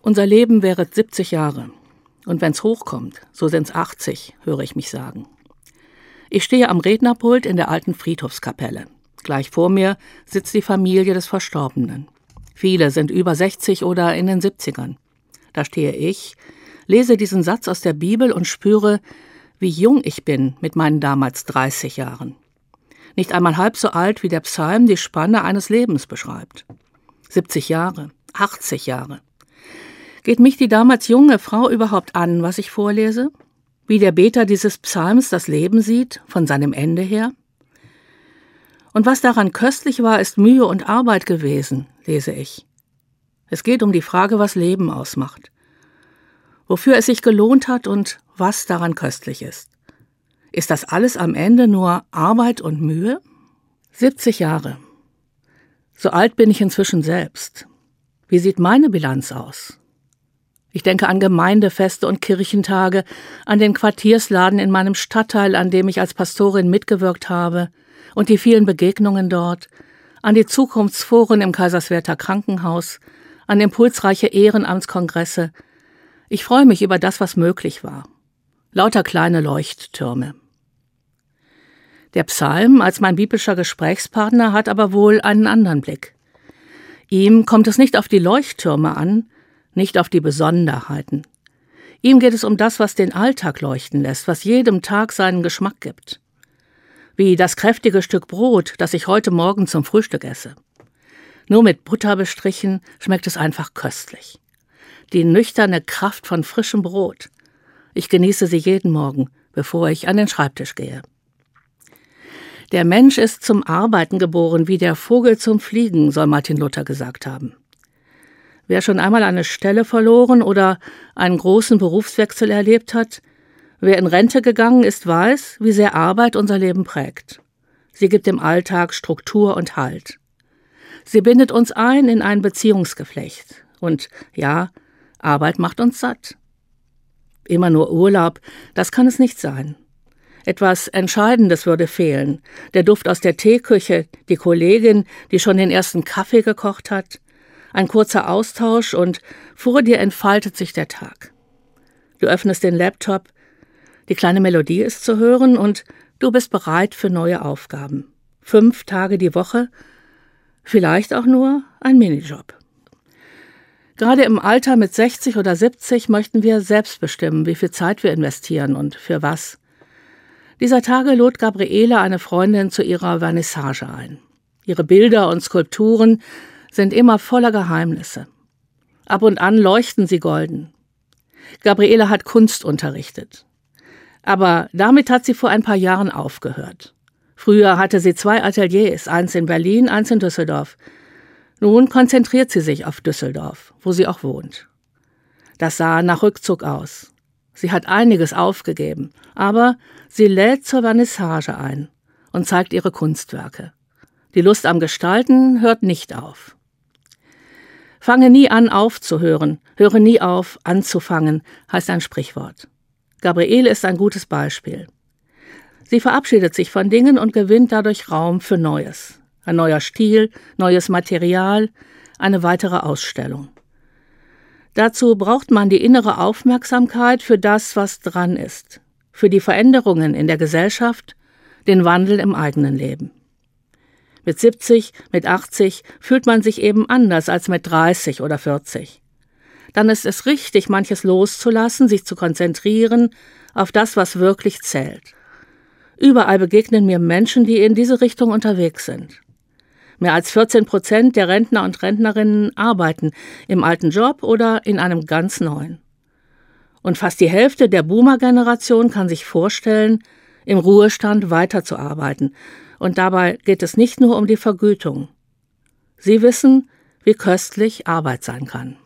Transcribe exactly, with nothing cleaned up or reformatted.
Unser Leben währet siebzig Jahre. Und wenn's hochkommt, so sind's achtzig, höre ich mich sagen. Ich stehe am Rednerpult in der alten Friedhofskapelle. Gleich vor mir sitzt die Familie des Verstorbenen. Viele sind über sechzig oder in den siebzigern. Da stehe ich, lese diesen Satz aus der Bibel und spüre, wie jung ich bin mit meinen damals dreißig Jahren. Nicht einmal halb so alt, wie der Psalm die Spanne eines Lebens beschreibt. siebzig Jahre, achtzig Jahre. Geht mich die damals junge Frau überhaupt an, was ich vorlese? Wie der Beter dieses Psalms das Leben sieht, von seinem Ende her? Und was daran köstlich war, ist Mühe und Arbeit gewesen, lese ich. Es geht um die Frage, was Leben ausmacht. Wofür es sich gelohnt hat und was daran köstlich ist. Ist das alles am Ende nur Arbeit und Mühe? siebzig Jahre. So alt bin ich inzwischen selbst. Wie sieht meine Bilanz aus? Ich denke an Gemeindefeste und Kirchentage, an den Quartiersladen in meinem Stadtteil, an dem ich als Pastorin mitgewirkt habe, und die vielen Begegnungen dort, an die Zukunftsforen im Kaiserswerther Krankenhaus, an impulsreiche Ehrenamtskongresse. Ich freue mich über das, was möglich war. Lauter kleine Leuchttürme. Der Psalm als mein biblischer Gesprächspartner hat aber wohl einen anderen Blick. Ihm kommt es nicht auf die Leuchttürme an, nicht auf die Besonderheiten. Ihm geht es um das, was den Alltag leuchten lässt, was jedem Tag seinen Geschmack gibt. Wie das kräftige Stück Brot, das ich heute Morgen zum Frühstück esse. Nur mit Butter bestrichen schmeckt es einfach köstlich. Die nüchterne Kraft von frischem Brot. Ich genieße sie jeden Morgen, bevor ich an den Schreibtisch gehe. Der Mensch ist zum Arbeiten geboren, wie der Vogel zum Fliegen, soll Martin Luther gesagt haben. Wer schon einmal eine Stelle verloren oder einen großen Berufswechsel erlebt hat, wer in Rente gegangen ist, weiß, wie sehr Arbeit unser Leben prägt. Sie gibt dem Alltag Struktur und Halt. Sie bindet uns ein in ein Beziehungsgeflecht. Und ja, Arbeit macht uns satt. Immer nur Urlaub, das kann es nicht sein. Etwas Entscheidendes würde fehlen. Der Duft aus der Teeküche, die Kollegin, die schon den ersten Kaffee gekocht hat, ein kurzer Austausch und vor dir entfaltet sich der Tag. Du öffnest den Laptop, die kleine Melodie ist zu hören und du bist bereit für neue Aufgaben. Fünf Tage die Woche, vielleicht auch nur ein Minijob. Gerade im Alter mit sechzig oder siebzig möchten wir selbst bestimmen, wie viel Zeit wir investieren und für was. Dieser Tage lud Gabriele eine Freundin zu ihrer Vernissage ein. Ihre Bilder und Skulpturen sind immer voller Geheimnisse. Ab und an leuchten sie golden. Gabriele hat Kunst unterrichtet. Aber damit hat sie vor ein paar Jahren aufgehört. Früher hatte sie zwei Ateliers, eins in Berlin, eins in Düsseldorf. Nun konzentriert sie sich auf Düsseldorf, wo sie auch wohnt. Das sah nach Rückzug aus. Sie hat einiges aufgegeben, aber sie lädt zur Vernissage ein und zeigt ihre Kunstwerke. Die Lust am Gestalten hört nicht auf. Fange nie an, aufzuhören, höre nie auf, anzufangen, heißt ein Sprichwort. Gabriele ist ein gutes Beispiel. Sie verabschiedet sich von Dingen und gewinnt dadurch Raum für Neues. Ein neuer Stil, neues Material, eine weitere Ausstellung. Dazu braucht man die innere Aufmerksamkeit für das, was dran ist, für die Veränderungen in der Gesellschaft, den Wandel im eigenen Leben. Mit siebzig, mit achtzig fühlt man sich eben anders als mit dreißig oder vierzig. Dann ist es richtig, manches loszulassen, sich zu konzentrieren auf das, was wirklich zählt. Überall begegnen mir Menschen, die in diese Richtung unterwegs sind. Mehr als vierzehn Prozent der Rentner und Rentnerinnen arbeiten im alten Job oder in einem ganz neuen. Und fast die Hälfte der Boomer-Generation kann sich vorstellen, im Ruhestand weiterzuarbeiten. Und dabei geht es nicht nur um die Vergütung. Sie wissen, wie köstlich Arbeit sein kann.